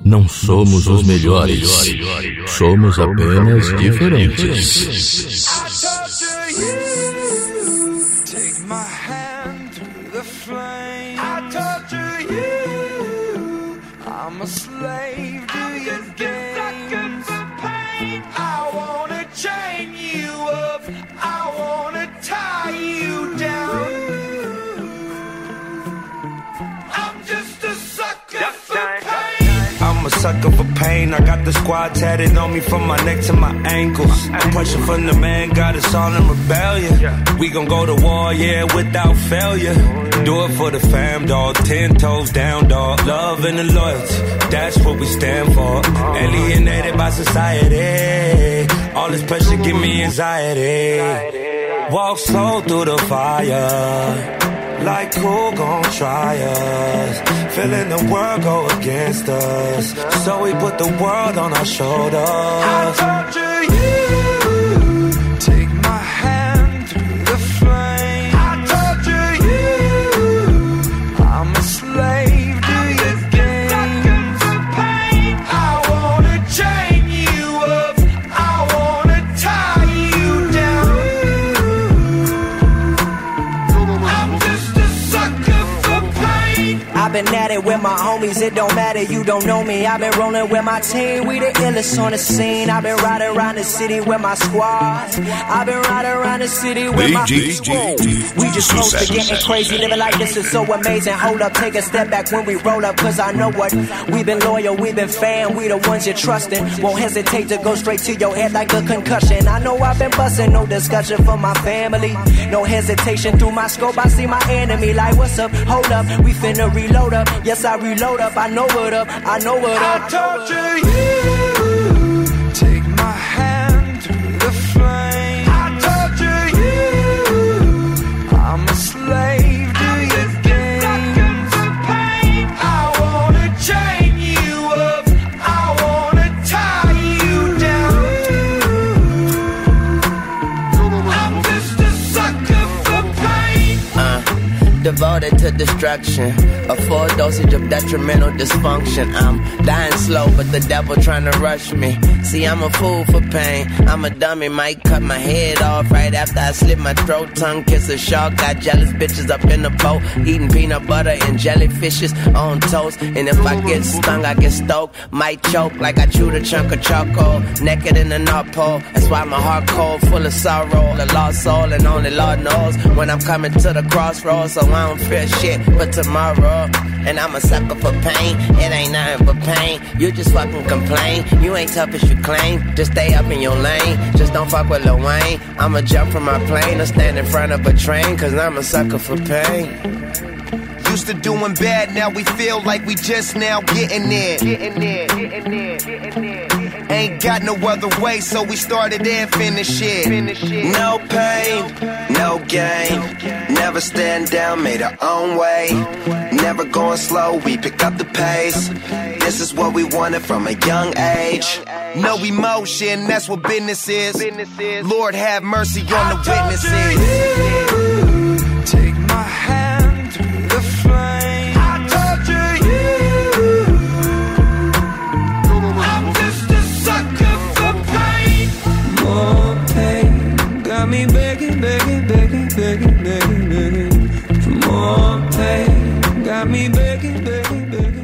Não somos os melhores, somos apenas diferentes. I'm a slave to your games. I wanna chain you up, I wanna tie you down. I'm just a sucker for pain. I'm a sucker for pain. I got the squad tatted on me from my neck to my ankles. Pressure from the man got us all in rebellion. We gon' go to war, yeah, without failure. Do it for the fam, dog. 10 toes down, dog. Love and the loyalty, that's what we stand for. Alienated by society. All this pressure give me anxiety. Walk slow through the fire. Like who gon' try us? Feeling the world go against us. So we put the world on our shoulders. I torture you. Take my hand through the flame. I torture you. I'm a slave to your games. I wanna chain you up, I wanna tie you down. I'm just a sucker for pain. I've been at it with my homies, it don't matter, you don't know me. I've been rolling with my team, we the illest on the scene. I've been riding around the city with my squad. I've been riding around the city with my people. We just close to getting crazy, living like this is so amazing. Hold up, take a step back when we roll up, cause I know what. We've been loyal, we've been fan, we the ones you're trusting. Won't hesitate to go straight to your head like a concussion. I know I've been busting, no discussion for my family. No hesitation, through my scope I see my enemy. Like what's up, hold up, we finna reload up. Yes, I reload up, I know what up, I know what up. I torture you. Take my hand through the flame. I torture you. I'm a slave to your games. I wanna chain you up, I wanna tie you down. I'm just a sucker for pain. Devoted to destruction, a full dosage of detrimental dysfunction. I'm dying slow, but the devil trying to rush me. See, I'm a fool for pain. I'm a dummy, might cut my head off right after I slit my throat. Tongue kiss a shark, got jealous bitches up in the boat, eating peanut butter and jellyfishes on toast. And if I get stung, I get stoked, might choke like I chewed a chunk of charcoal. Naked in the North Pole, that's why my heart cold, full of sorrow. A lost soul, and only Lord knows when I'm coming to the crossroads. So I don't fear shit but tomorrow. And I'm a sucker for pain, it ain't nothing but pain. You just fucking complain, you ain't tough as you claim. Just stay up in your lane, just don't fuck with Lil Wayne. I'ma jump from my plane or stand in front of a train, cause I'm a sucker for pain. Used to doing bad, now we feel like we just now getting there. Ain't got no other way, so we started and finished it. No pain, no gain. Never stand down, made our own way. Never going slow, we pick up the pace. This is what we wanted from a young age. No emotion, that's what business is. Lord have mercy on the witnesses.